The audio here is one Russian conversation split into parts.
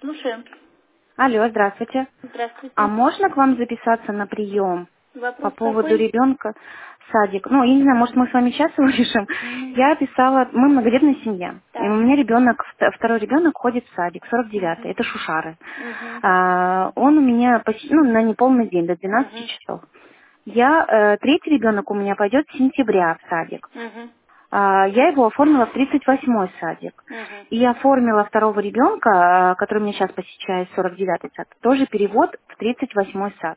слушаем. Алло, здравствуйте. Здравствуйте. А можно к вам записаться на прием по Вопрос поводу какой? ребенка в садик? Ну, я не знаю, может, мы с вами сейчас его решим. Мгм. Я писала, мы многодетная семья. И у Так. меня ребенок, второй ребенок ходит в садик, 49-й, Мгм. это Шушары. Мгм. Он у меня на неполный день, до 12 Мгм. часов. Третий ребенок у меня пойдет с сентября в садик. Мгм. Я его оформила в 38-й садик. Мгм. И оформила второго ребенка, который меня сейчас посещает, 49-й сад, тоже перевод в 38-й сад.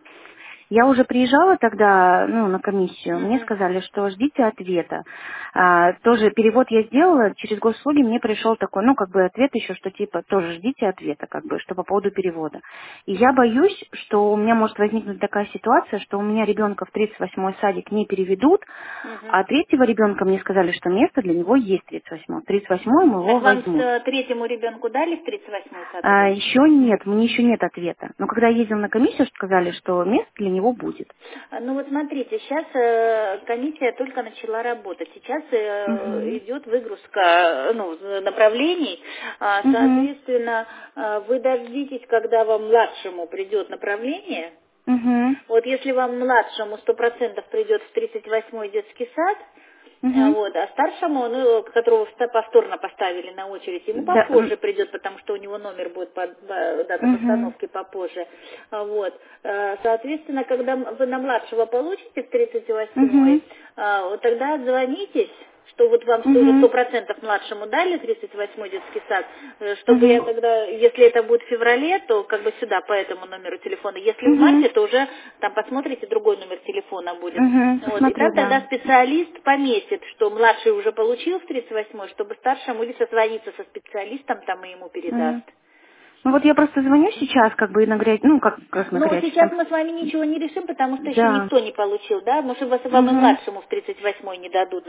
Я уже приезжала тогда, на комиссию, мне Мгм. сказали, что ждите ответа. Тоже перевод я сделала, через госуслуги мне пришел такой, ответ еще, что типа тоже ждите ответа, что по поводу перевода. И я боюсь, что у меня может возникнуть такая ситуация, что у меня ребенка в 38-й садик не переведут, Мгм. а третьего ребенка мне сказали, что место для него есть в 38-м. В 38-м его Так вам возьмут. третьему ребенку дали в 38-й сад уже? Еще нет, мне еще нет ответа. Но когда я ездила на комиссию, сказали, что место для него будет. Ну вот смотрите, сейчас комиссия только начала работать. Сейчас Угу. идет выгрузка направлений. Угу. Соответственно, вы дождитесь, когда вам младшему придет направление. Угу. Вот если вам младшему 100% придет в 38-й детский сад, Угу. а старшему, которого повторно поставили на очередь, ему Да. попозже придет, потому что у него номер будет дата Угу. постановки попозже. Соответственно, когда вы на младшего получите в 38-й, Угу. вот тогда отзвонитесь, что вот вам уже Угу. 100% младшему дали 38-й детский сад, чтобы я Угу. тогда, если это будет в феврале, то как бы сюда по этому номеру телефона. Если в Угу. марте, то уже там посмотрите, другой номер телефона будет. Угу. Вот. И Посмотрю, так тогда да. специалист пометит, что младший уже получил в 38-й, чтобы старшему или созвониться со специалистом там и ему передаст. Угу. Ну вот я просто звоню сейчас, и нагрять, как Но нагрять, сейчас мы с вами ничего не решим, потому что еще Да. никто не получил, да? Может, вам и Угу. младшему в 38-й не дадут,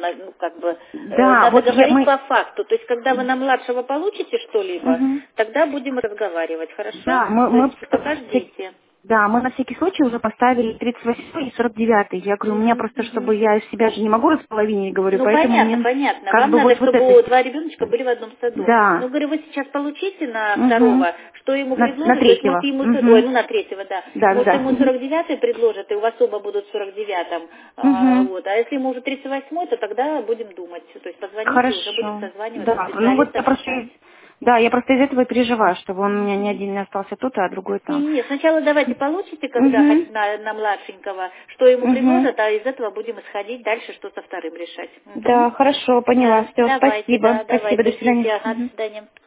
Да, надо вот говорить мы... по факту. То есть, когда вы на младшего получите что-либо, Угу. тогда будем разговаривать, хорошо? Да, То мы есть, пока ждите. да, мы на всякий случай уже поставили 38 и 49. Я говорю, у меня Мгм, просто, мгм. чтобы я себя же не могу располовинить, говорю, Ну, поэтому понятно, мне понятно. как Вам бы надо, вот чтобы это... два ребеночка были в одном саду. Да. Ну, говорю, вы сейчас получите на Угу. второго, что ему На предложат, то есть, может, третьего. ему, Угу. на третьего, да, Да, да, может, да. ему 49-й предложат, и у вас оба будут в 49-м, Угу. а если ему уже 38-й, то тогда будем думать, то есть, позвоните, и уже будем Хорошо. созваниваться, Да, ну вот специалистов искать. я просто из этого и переживаю, чтобы он у меня не один не остался тут, а другой там. Не, сначала давайте получите, когда Угу. на младшенького, что ему Угу. предложат, а из этого будем исходить дальше, что со вторым решать. Мгм. Да, хорошо, поняла. Да, Все, давайте, спасибо. да, Спасибо, до давайте, свидания. ждите, ага, до Мгм. свидания.